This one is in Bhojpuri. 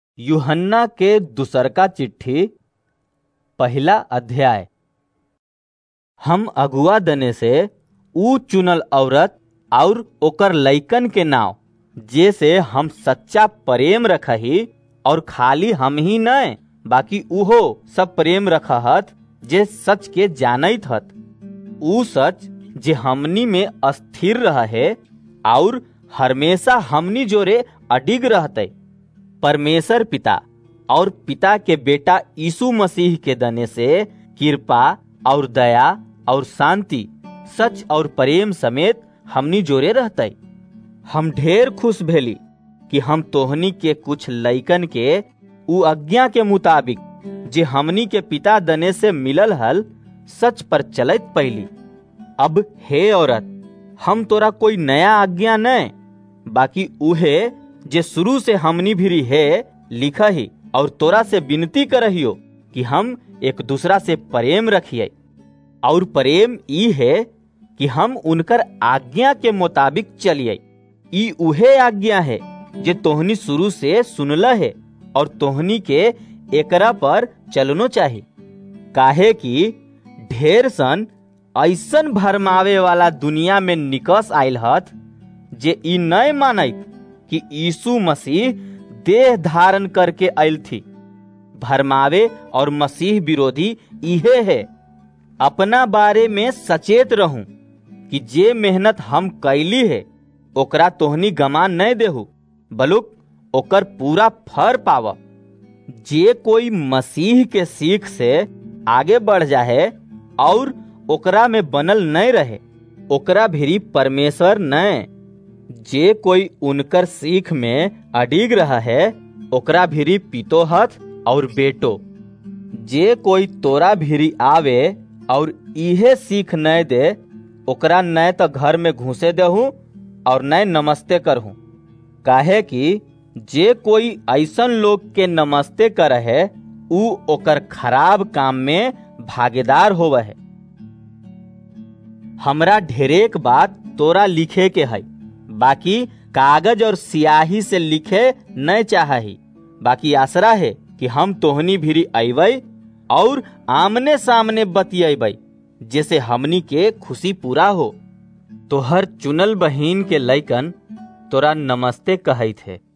यूहन्ना के दूसरका चिट्ठी पहला अध्याय। हम अगुआ दने से ऊ चुनल औरत और ओकर लइकन के नाव जे से हम सच्चा प्रेम रखही, और खाली हम ही न बाकी उहो सब प्रेम रखहत जे सच के जानत हत। ऊ सच जे हमनी में अस्थिर रहे और हमेशा हमनी जोरे अडिग रहते। परमेश्वर पिता और पिता के बेटा यीशु मसीह के दने से कृपा और दया और शांति सच और प्रेम समेत हमनी जोरे रहते। हम ढेर खुश भेली कि हम तोहनी के कुछ लइकन के ऊ आज्ञा के मुताबिक जे हमनी के पिता दने से मिलल हल सच पर चलत पैली। अब हे औरत, हम तोरा कोई नया आज्ञा न बाकी उहे जे शुरू से हमनी भी है लिखही, और तोरा से विनती करहियो कि हम एक दूसरा से प्रेम रखिए। और प्रेम ई है कि हम उनकर आज्ञा के मुताबिक चलिए। ई उहे आज्ञा है जे तोहनी शुरू से सुनल है, और तोहनी के एकरा पर चलनो चाही। काहे कि ढेर सन ऐसन भरमावे वाला दुनिया में निकस आयल हत जे ई नहीं मानत कि यीशु मसीह देह धारण करके आयल थी। भरमावे और मसीह विरोधी इहे है। अपना बारे में सचेत रहूं कि जे मेहनत हम कैली है ओकरा तोहनी गमा नहीं देहु, बलुक ओकर पूरा फर पाव। जे कोई मसीह के सीख से आगे बढ़ जाए और ओकरा में बनल नहीं रहे, ओकरा भी परमेश्वर नहीं। जे कोई उनकर सीख में अडिग रहा है ओकरा भी पितो हथ और बेटो। जे कोई तोरा भी आवे और इहे सीख नहीं दे, ओकरा न तो घर में घुसे देहूं और न नमस्ते करहूं। काहे कि जे कोई ऐसन लोग के नमस्ते कर है ऊ ओकर खराब काम में भागीदार होवे है। हमरा ढेरेक बात तोरा लिखे के है, बाकी कागज और स्याही से लिखे नहीं चाही। बाकी आसरा है कि हम तोहनी भी अइबै और आमने सामने बतियेबै, जैसे हमनी के खुशी पूरा हो। तोहर चुनल बहिन के लइकन तोरा नमस्ते कहत है।